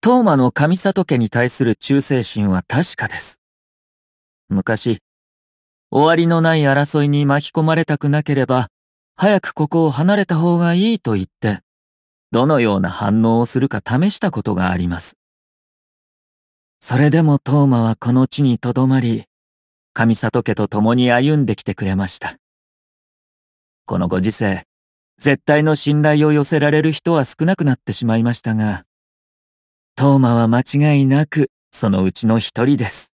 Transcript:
当麻の上里家に対する忠誠心は確かです。昔、終わりのない争いに巻き込まれたくなければ、早くここを離れた方がいいと言って、どのような反応をするか試したことがあります。それでも当麻はこの地にとどまり、上里家と共に歩んできてくれました。このご時世、絶対の信頼を寄せられる人は少なくなってしまいましたが、当麻は間違いなくそのうちの一人です。